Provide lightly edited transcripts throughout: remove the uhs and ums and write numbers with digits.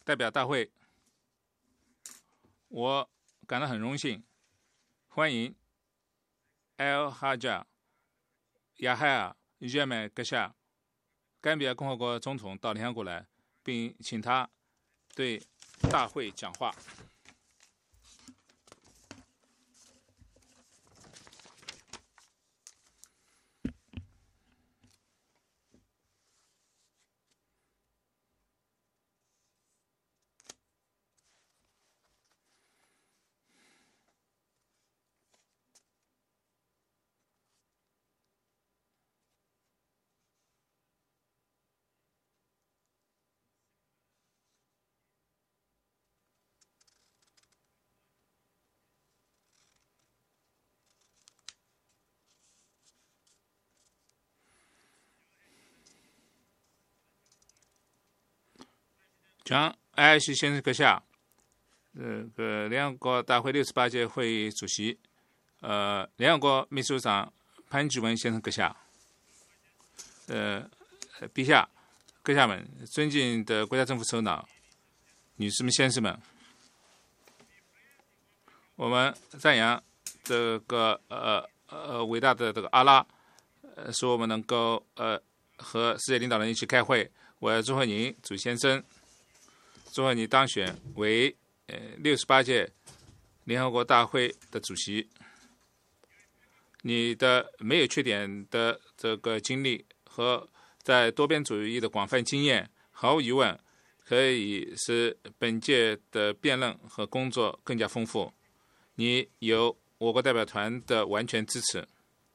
代表大会，我感到很荣幸，欢迎 Al-Hajj Yahya Jammeh Khashoggi 甘比亚共和国总统到联合国来，并请他对大会讲话。将艾希先生阁下，联合国大会68届会议主席，联合国秘书长潘基文先生阁下，陛下、阁下们，尊敬的国家政府首脑，女士们、先生们，我们赞扬这个伟大的这个阿拉，使我们能够和世界领导人一起开会。我要祝贺您，祖先生。祝贺你当选为68届联合国大会的主席。你的没有缺点的这个经历和在多边主义的广泛经验，毫无疑问可以使本届的辩论和工作更加丰富。你有我国代表团的完全支持。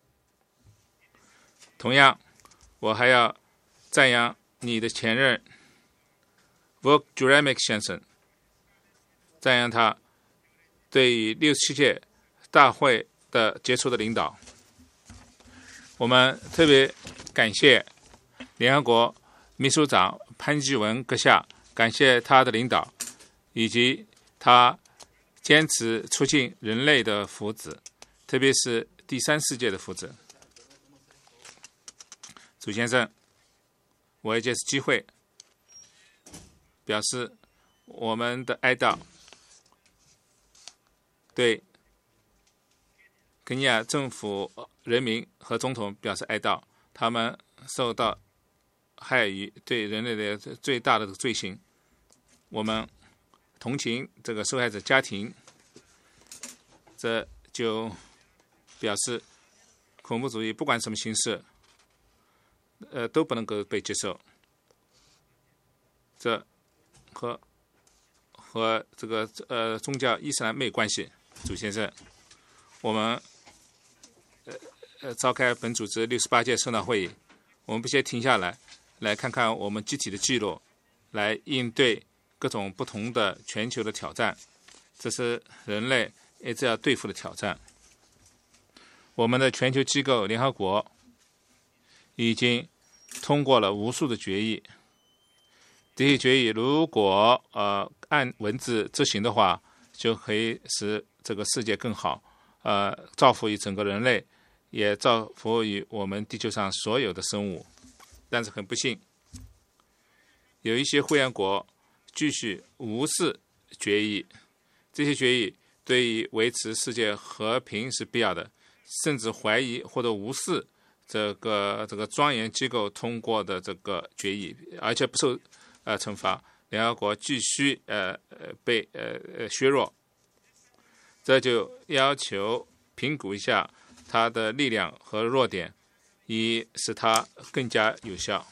同样，我还要赞扬你的前任Vuk Jeremic 先生，赞扬他对于67届大会的杰出的领导。我们特别感谢联合国秘书长潘基文阁下，感谢他的领导，以及他坚持促进人类的福祉，特别是第三世界的福祉。祖先生，我也借此机会表示我们的哀悼，对肯尼亚政府、人民和总统表示哀悼，他们受到害于对人类的最大的罪行。我们同情这个受害者家庭，这就表示恐怖主义不管什么形式，都不能够被接受。这和这个宗教伊斯兰没有关系，祖先生。我们召开本组织68届首脑会议，我们必须停下来看看我们集体的记录，来应对各种不同的全球的挑战，这是人类一直要对付的挑战。我们的全球机构联合国已经通过了无数的决议。这些决议如果按文字执行的话，就可以使这个世界更好，造福于整个人类，也造福于我们地球上所有的生物。但是很不幸，有一些会员国继续无视决议，这些决议对于维持世界和平是必要的，甚至怀疑或者无视这个庄严机构通过的这个决议，而且不受惩罚，联合国继续被削弱，这就要求评估一下它的力量和弱点，以使它更加有效。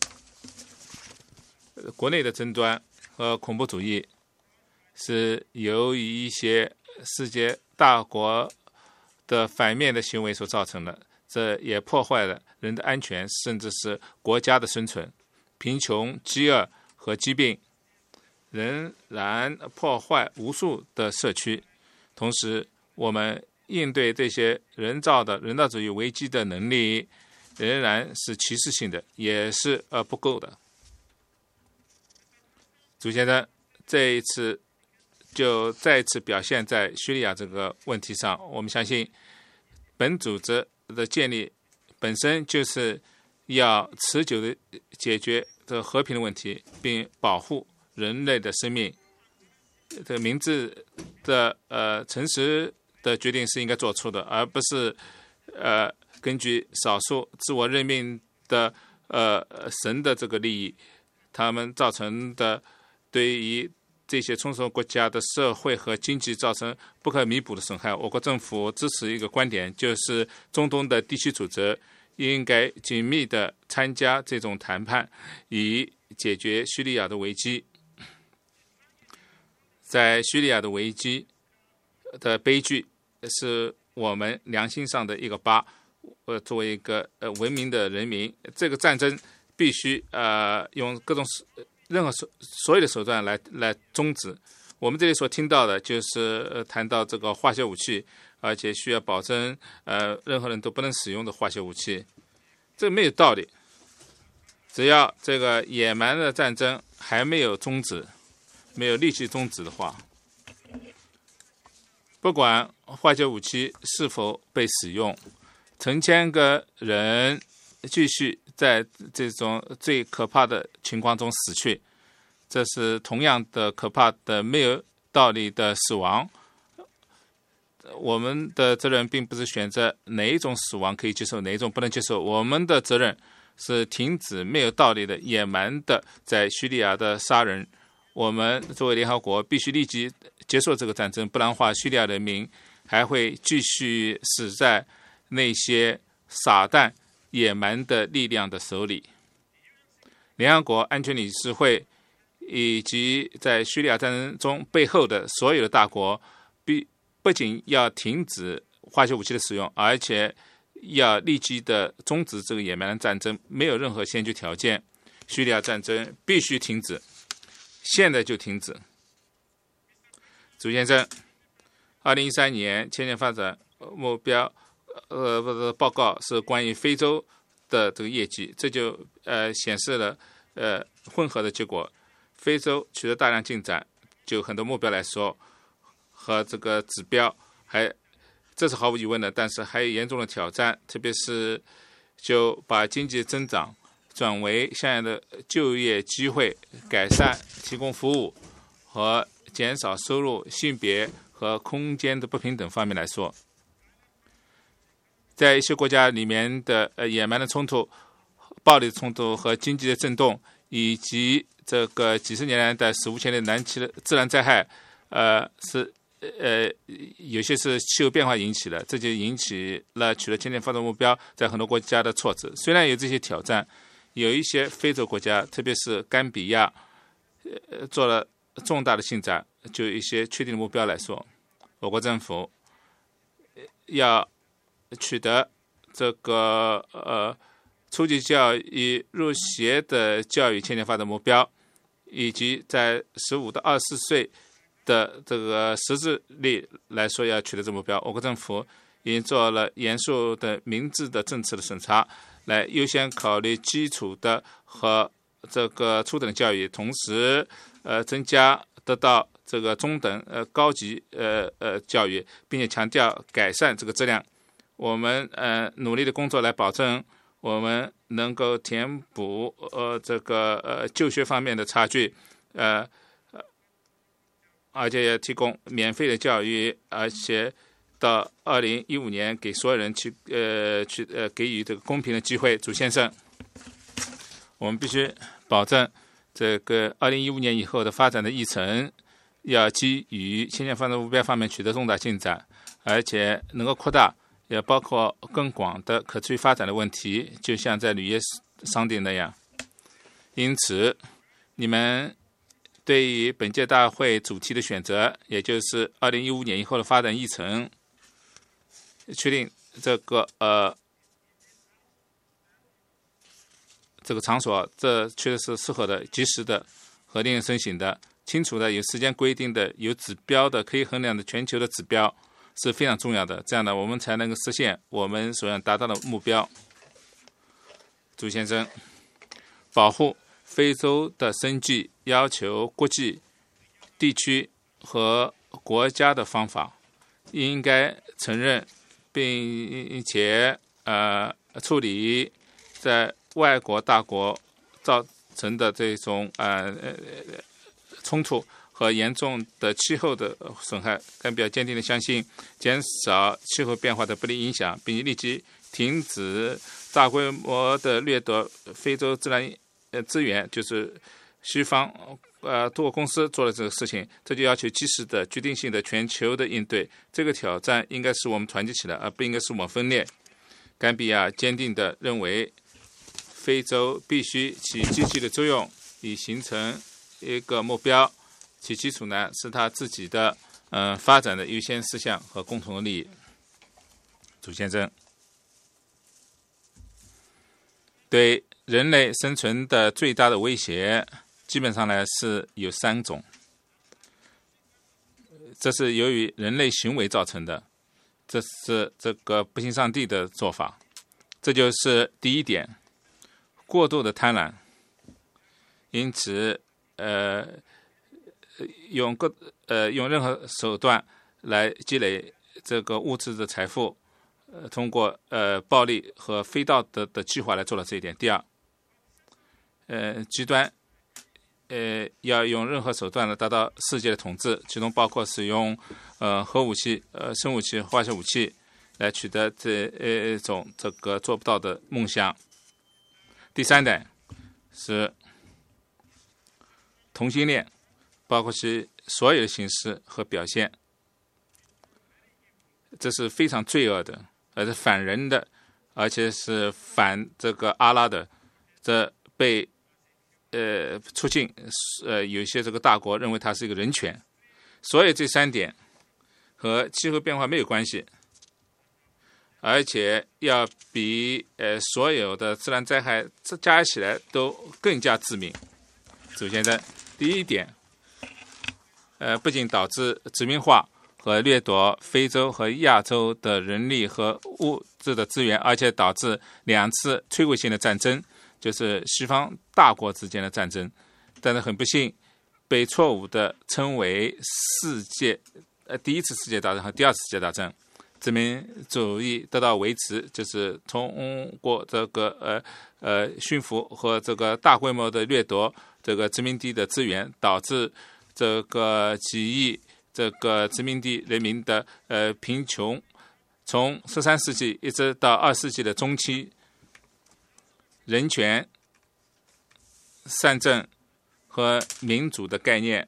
国内的争端和恐怖主义是由于一些世界大国的反面的行为所造成的，这也破坏了人的安全，甚至是国家的生存。贫穷、饥饿和疾病仍然破坏无数的社区，同时我们应对这些人道主义危机的能力仍然是歧视性的，也是不够的。主先生，这一次就再次表现在叙利亚这个问题上，我们相信本组织的建立本身就是要持久的解决这和平的问题，并保护人类的生命。这个明智的诚实的决定是应该做出的，而不是根据少数自我任命的神的这个利益，他们造成的对于这些冲绳国家的社会和经济造成不可弥补的损害。我国政府支持一个观点，就是中东的地区组织应该紧密地参加这种谈判，以解决叙利亚的危机。在叙利亚的危机的悲剧是我们良心上的一个疤。作为一个文明的人民，这个战争必须用各种任何所有的手段来终止。我们这里所听到的就是谈到这个化学武器，而且需要保证任何人都不能使用的化学武器，这没有道理。只要这个野蛮的战争还没有终止，没有立即终止的话，不管化学武器是否被使用，成千个人继续在这种最可怕的情况中死去，这是同样的可怕的没有道理的死亡。我们的责任并不是选择哪一种死亡可以接受，哪一种不能接受。我们的责任是停止没有道理的野蛮的在叙利亚的杀人。我们作为联合国必须立即结束这个战争，不然的话叙利亚人民还会继续死在那些撒旦野蛮的力量的手里。联合国安全理事会以及在叙利亚战争中背后的所有的大国不仅要停止化学武器的使用，而且要立即的终止这个野蛮的战争，没有任何先决条件。叙利亚战争必须停止，现在就停止。朱先生，2013年千年发展目标报告是关于非洲的这个业绩，这就显示了混合的结果。非洲取得大量进展，就很多目标来说和这个指标这是毫无疑问的，但是还有严重的挑战，特别是就把经济增长转为相应的就业机会、改善提供服务和减少收入、性别和空间的不平等方面来说，在一些国家里面的野蛮的冲突、暴力的冲突和经济的震动，以及这个几十年来的史无前例的难期的自然灾害，有些是气候变化引起的，这就引起了取得千年发展目标在很多国家的挫折。虽然有这些挑战，有一些非洲国家，特别是甘比亚，做了重大的进展。就一些确定的目标来说，我国政府要取得这个初级教育入学的教育千年发展目标，以及在15到24岁的这个识字率来说要取得这目标。我国政府已经做了严肃的明智的政策的审查，来优先考虑基础的和这个初等的教育，同时增加得到这个中等高级教育，并且强调改善这个质量。我们努力的工作来保证我们能够填补这个就学方面的差距，而且也提供免费的教育，而且到2015年给所有人去给予这个公平的机会。朱先生，我们必须保证这个2015年以后的发展的议程要基于千年发展目标方面取得重大进展，而且能够扩大，也包括更广的可持续发展的问题，就像在履约商定那样。因此，你们对于本届大会主题的选择，也就是2015年以后的发展议程，确定这个场所，这确实是适合的、及时的和令人深省的、清楚的、有时间规定的、有指标的、可以衡量的全球的指标是非常重要的。这样呢，我们才能够实现我们所要达到的目标。朱先生，保护非洲的生计要求国际、地区和国家的方法，应该承认并且处理在外国大国造成的这种冲突和严重的气候的损害。甘比亚坚定地相信，减少气候变化的不利影响，并立即停止大规模的掠夺非洲自然资源，就是西方多个公司做了这个事情，这就要求及时的、决定性的全球的应对。这个挑战应该使我们团结起来，而不应该使我们分裂。甘比亚坚定地认为，非洲必须起积极的作用，以形成一个目标，其基础呢是他自己的发展的优先事项和共同的利益。主先生，对人类生存的最大的威胁，基本上呢是有3种，这是由于人类行为造成的，这是这个不信上帝的做法。这就是第一点，过度的贪婪，因此用任何手段来积累这个物质的财富，通过暴力和非道德的计划来做到这一点。第二，极端要用任何手段来达到世界的统治，其中包括使用核武器、生武器、化学武器来取得这种这个做不到的梦想。第三点是同性恋，包括其所有的形式和表现，这是非常罪恶的，而是反人的，而且是反这个阿拉的，这被促进有些这个大国认为它是一个人权。所以这3点和气候变化没有关系，而且要比所有的自然灾害加起来都更加致命。首先的第一点，不仅导致殖民化和掠夺非洲和亚洲的人力和物质的资源，而且导致2次摧毁性的战争，就是西方大国之间的战争。但是很不幸，被错误的称为第1次世界大战和第2次世界大战。殖民主义得到维持，就是通过这个驯服和这个大规模的掠夺这个殖民地的资源，导致这个几亿这个殖民地人民的贫穷。从13世纪一直到20世纪的中期，人权、善政和民主的概念，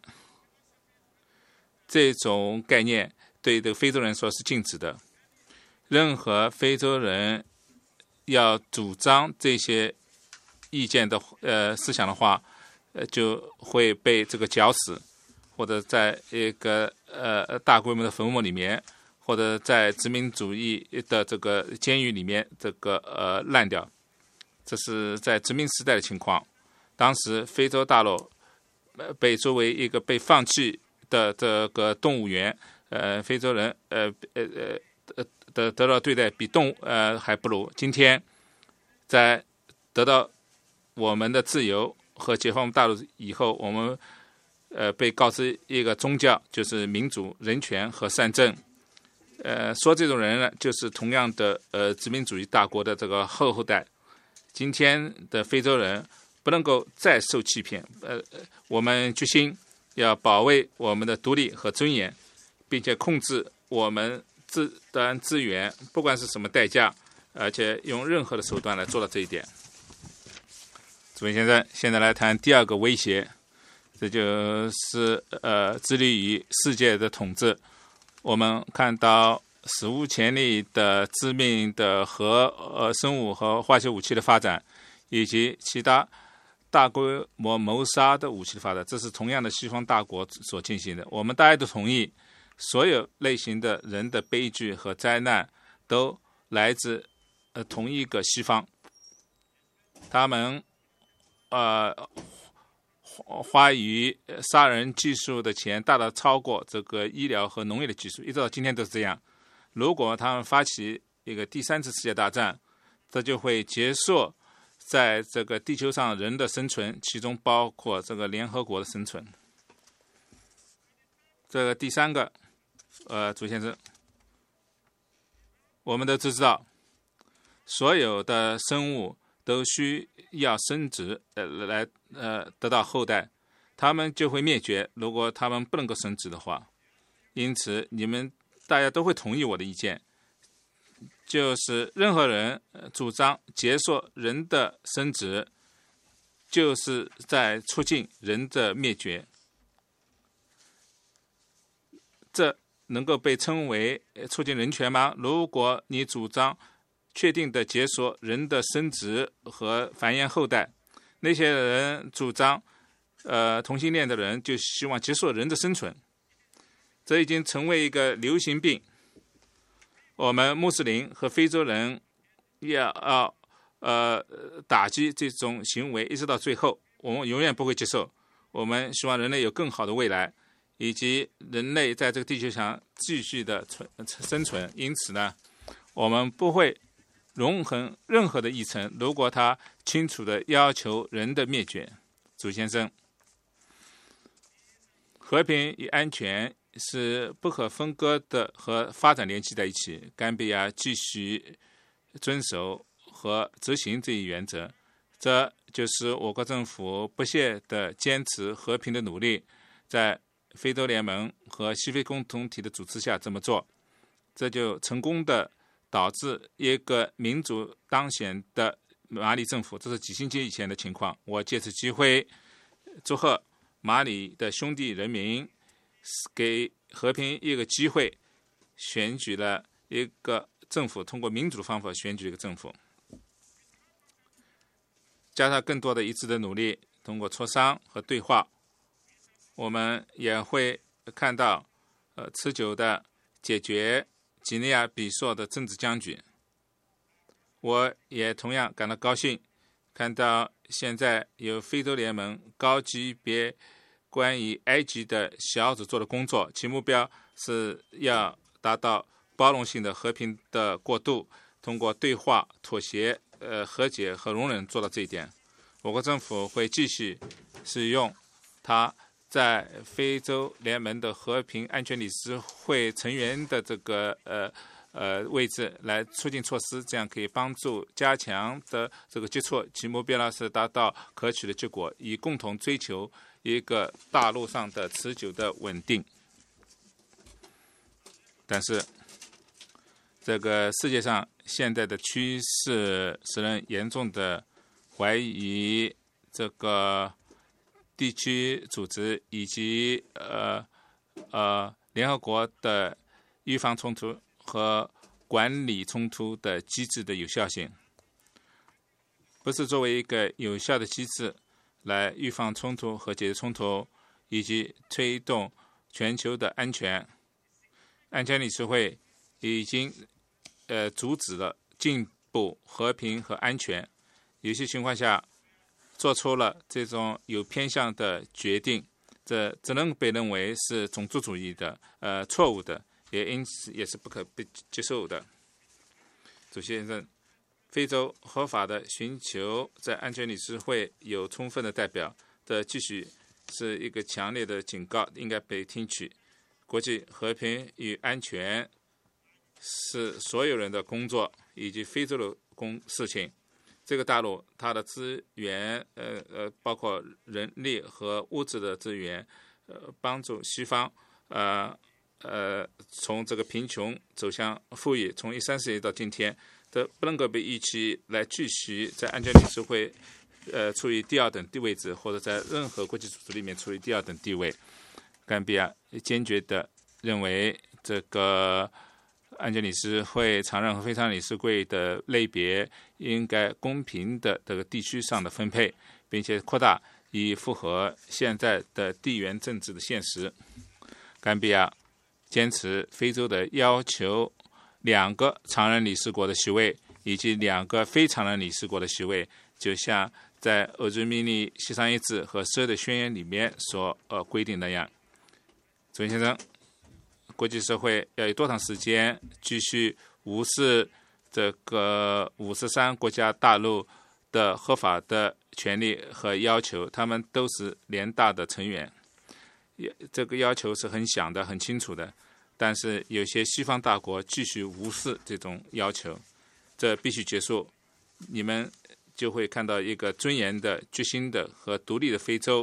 这种概念对这个非洲人说是禁止的。任何非洲人要主张这些意见的思想的话，就会被这个绞死，或者在一个大规模的坟墓里面，或者在殖民主义的这个监狱里面这个烂掉。这是在殖民时代的情况。当时非洲大陆被作为一个被放弃的这个动物园，非洲人得到对待比动物还不如。今天在得到我们的自由和解放大陆以后，我们被告知一个宗教，就是民主、人权和善政。说这种人呢，就是同样的殖民主义大国的这个后代。今天的非洲人不能够再受欺骗，我们决心要保卫我们的独立和尊严，并且控制我们自然资源，不管是什么代价，而且用任何的手段来做到这一点。主席先生，现在来谈第2个威胁，这就是致力于世界的统治。我们看到史无前例的致命的生物和化学武器的发展，以及其他大规模谋杀的武器的发展，这是同样的西方大国所进行的。我们大家都同意，所有类型的人的悲剧和灾难都来自同一个西方。他们花于杀人技术的钱大大超过这个医疗和农业的技术，一直到今天都是这样。如果他们发起一个第3次世界大战，这就会结束在这个地球上人的生存，其中包括这个联合国的生存。这个第3个主先生，我们都知道，所有的生物都需要生殖来得到后代， 他们就会灭绝，如果他们不能够生殖的话。因此你们大家都会同意我的意见，就是任何人主张解锁人的生殖，就是在促进人的灭绝。这能够被称为促进人权吗？如果你主张确定的解锁人的生殖和繁衍后代，那些人主张同性恋的人就希望结束人的生存，这已经成为一个流行病。我们穆斯林和非洲人要打击这种行为，一直到最后，我们永远不会接受。我们希望人类有更好的未来，以及人类在这个地球上继续的生存。因此呢，我们不会容忍任何的议程，如果他清楚地要求人的灭绝。主先生，和平与安全是不可分割的，和发展联系在一起。甘比亚继续遵守和执行这一原则，这就是我国政府不懈地坚持和平的努力，在非洲联盟和西非共同体的主持下这么做，这就成功的导致一个民主当选的马里政府。这是几星期以前的情况。我借此机会祝贺马里的兄弟人民，给和平一个机会，选举了一个政府，通过民主的方法选举一个政府，加上更多的一致的努力，通过磋商和对话，我们也会看到持久的解决几内亚比索的政治僵局。我也同样感到高兴，看到现在有非洲联盟高级别关于埃及的小组做的工作，其目标是要达到包容性的和平的过渡，通过对话、妥协、和解和容忍做到这一点。我国政府会继续使用它在非洲联盟的和平安全理事会成员的这个位置来促进措施，这样可以帮助加强的这个接触，其目标呢是达到可取的结果，以共同追求一个大陆上的持久的稳定。但是这个世界上现在的趋势使人严重的怀疑这个地区组织以及联合国的预防冲突和管理冲突的机制的有效性。不是作为一个有效的机制来预防冲突和解决冲突，以及推动全球的安全。安全理事会已经阻止了进步、和平和安全，有些情况下做出了这种有偏向的决定，这只能被认为是种族主义的错误的，也因此也是不可被接受的。主席先生，非洲合法的寻求在安全理事会有充分的代表，这继续是一个强烈的警告，应该被听取。国际和平与安全是所有人的工作，以及非洲的事情。这个大陆它的资源包括人力和物质的资源，帮助西方从这个贫穷走向富裕，从13世纪到今天，这不能够被预期来继续在安全理事会处于第二等地位置，或者在任何国际组织里面处于第二等地位。甘比亚坚决地认为，这个安全理事会常任和非常任理事会的类别应该公平的这个地区上的分配，并且扩大，以符合现在的地缘政治的现实。甘比亚坚持非洲的要求2个常任理事国的席位以及2个非常任理事国的席位，就像在欧洲秘密协商一致和12的宣言里面所规定那样。主席先生，国际社会要有多长时间继续无视这个53国家大陆的合法的权利和要求？他们都是联大的成员，这个要求是很响的、很清楚的。但是有些西方大国继续无视这种要求，这必须结束。你们就会看到一个尊严的、决心的和独立的非洲，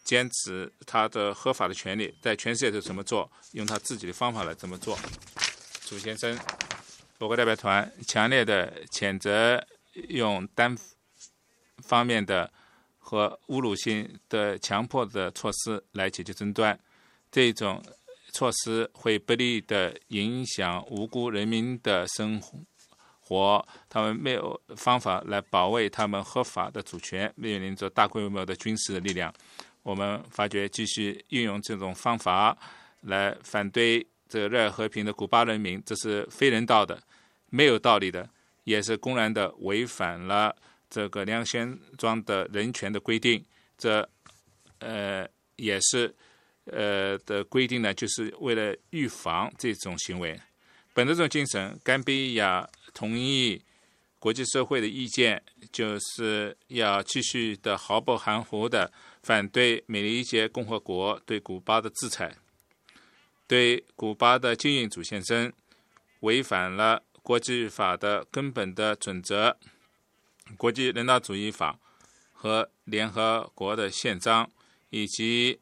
坚持他的合法的权利，在全世界都怎么做，用他自己的方法来怎么做。朱先生，我国代表团强烈的谴责用单方面的和侮辱性的强迫的措施来解决争端，这种措施会不利的影响无辜人民的生活，他们没有方法来保卫他们合法的主权，面临着大规模的军事力量。我们发觉继续运用这种方法来反对这个热爱和平的古巴人民，这是非人道的，没有道理的，也是公然的违反了这个联合宪章的人权的规定。这也是的规定呢，就是为了预防这种行为。本着这种精神，甘比亚同意国际社会的意见，就是要继续的毫不含糊的反对美利坚共和国对古巴的制裁，对古巴的经营主先生违反了国际法的根本的准则，国际人道主义法和联合国的宪章，以及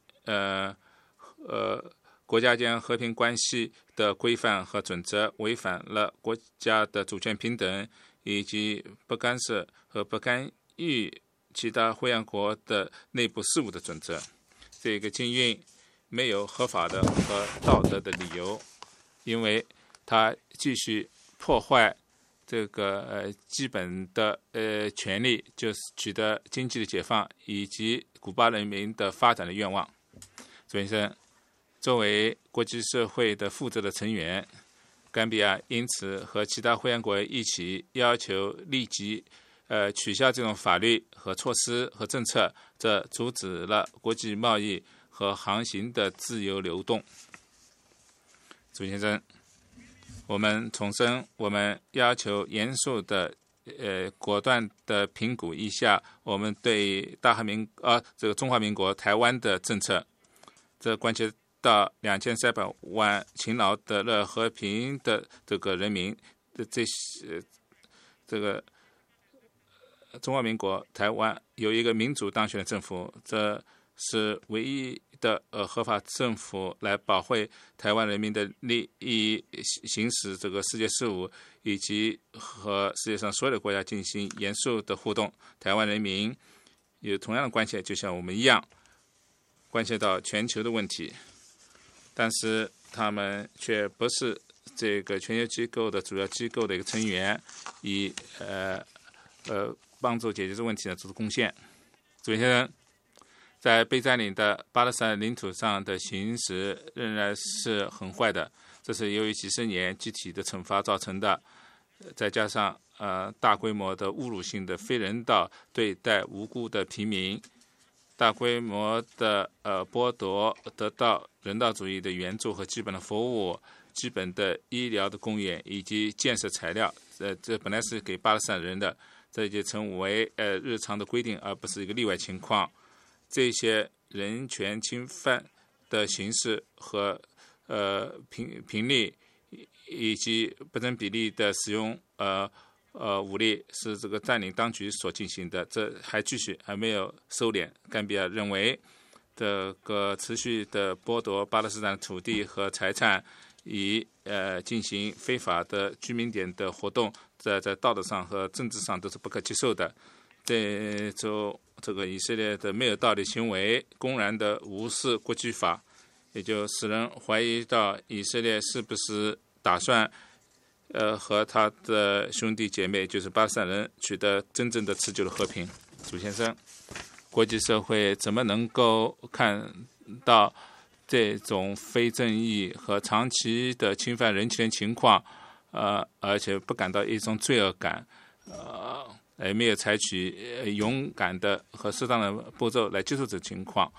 国家间和平关系的规范和准则，违反了国家的主权平等以及不干涉和不干预其他会员国的内部事务的准则。这个禁运没有合法的和道德的理由，因为它继续破坏这个基本的权利，就是取得经济的解放以及古巴人民的发展的愿望。朱先生，作为国际社会的负责的成员，甘比亚因此和其他会员国一起要求立即取消这种法律和措施和政策，这阻止了国际贸易和航行的自由流动。朱先生，我们重申，我们要求严肃的果断的评估一下我们对这个中华民国台湾的政策，这关系到2300万勤劳的热爱和平的这个人民的这个中华民国台湾有一个民主当选的政府，这是唯一的合法政府来保卫台湾人民的利益，行使这个世界事务，以及和世界上所有的国家进行严肃的互动。台湾人民有同样的关系，就像我们一样关系到全球的问题，但是他们却不是这个全球机构的主要机构的一个成员，以帮助解决这个问题呢做出贡献。主先生，在被占领的巴勒斯坦领土上的行使仍然是很坏的，这是由于几十年集体的惩罚造成的，再加上大规模的侮辱性的非人道对待无辜的平民，大规模的剥夺得到人道主义的援助和基本的服务、基本的医疗的供应以及建设材料，这本来是给巴勒斯坦人的，这就成为日常的规定，而不是一个例外情况。这些人权侵犯的形式和频率以及不成比例的使用武力是这个占领当局所进行的，这还继续，还没有收敛。甘比亚认为，这个持续的剥夺巴勒斯坦土地和财产，以进行非法的居民点的活动，在道德上和政治上都是不可接受的。这个以色列的没有道理行为，公然的无视国际法，也就使人怀疑到以色列是不是打算和他的兄弟姐妹，就是巴勒斯坦人，取得真正的持久的和平。朱先生，国际社会怎么能够看到这种非正义和长期的侵犯人权情况，而且不感到一种罪恶感，没有采取勇敢的和适当的步骤来接受这情况，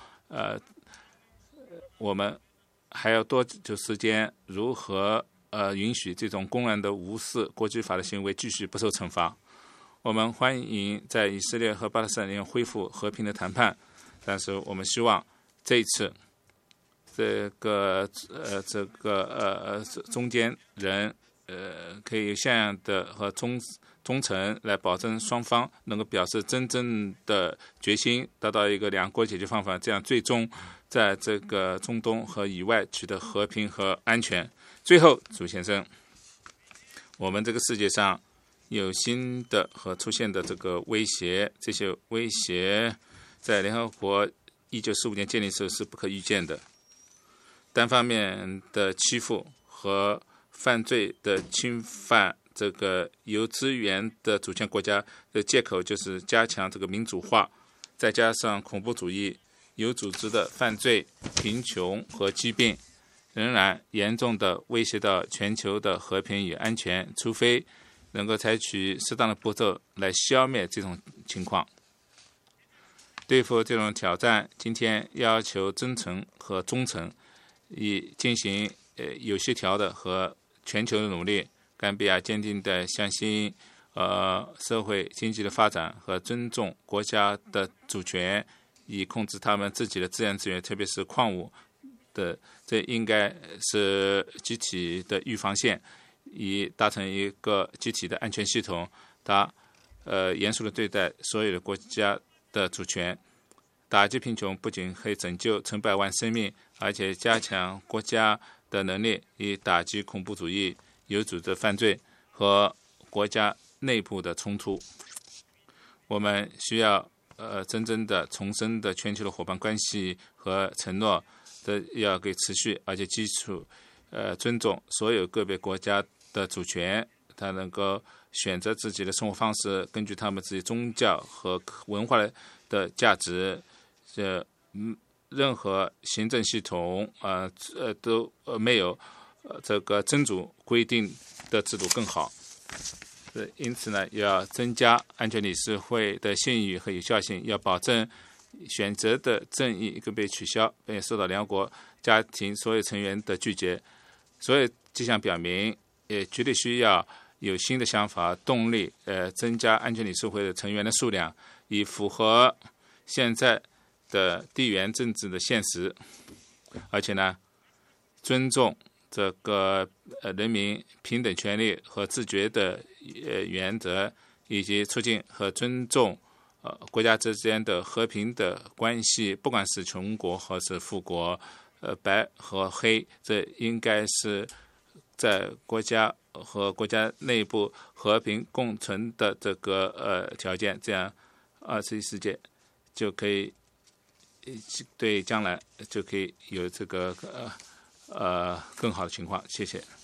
我们还要多久时间如何允许这种公然的无视国际法的行为继续不受惩罚？我们欢迎在以色列和巴勒斯坦人恢复和平的谈判，但是我们希望这一次中间人可以有像样的和忠诚来保证双方能够表示真正的决心，达到一个两国解决方法，这样最终在这个中东和以外取得和平和安全。最后，朱先生，我们这个世界上有新的和出现的这个威胁，这些威胁在联合国1945年建立时是不可预见的。单方面的欺负和犯罪的侵犯这个有资源的主权国家的借口就是加强这个民主化，再加上恐怖主义、有组织的犯罪、贫穷和疾病，仍然严重地威胁到全球的和平与安全，除非能够采取适当的步骤来消灭这种情况。对付这种挑战，今天要求真诚和忠诚，以进行有协调的和全球的努力。甘比亚坚定地相信社会经济的发展和尊重国家的主权，以控制他们自己的自然资源，特别是矿物的，这应该是集体的预防线，以达成一个集体的安全系统。他严肃地对待所有的国家的主权。打击贫穷不仅可以拯救成百万生命，而且加强国家的能力，以打击恐怖主义、有组织犯罪和国家内部的冲突。我们需要真正的重申的全球的伙伴关系和承诺，这要给持续而且基础尊重所有个别国家的主权，他能够选择自己的生活方式，根据他们自己宗教和文化的价值。任何行政系统都没有这个真主规定的制度更好。因此呢，要增加安全理事会的信誉和有效性，要保证选择的正义一个被取消，并受到联合国家庭所有成员的拒绝。所有迹象表明，也绝对需要有新的想法、动力，增加安全理事会的成员的数量，以符合现在的地缘政治的现实，而且呢，尊重这个人民平等权利和自觉的原则，以及促进和尊重国家之间的和平的关系，不管是穷国或是富国，白和黑，这应该是在国家和国家内部和平共存的这个条件，这样21世纪就可以对将来就可以有这个更好的情况。谢谢。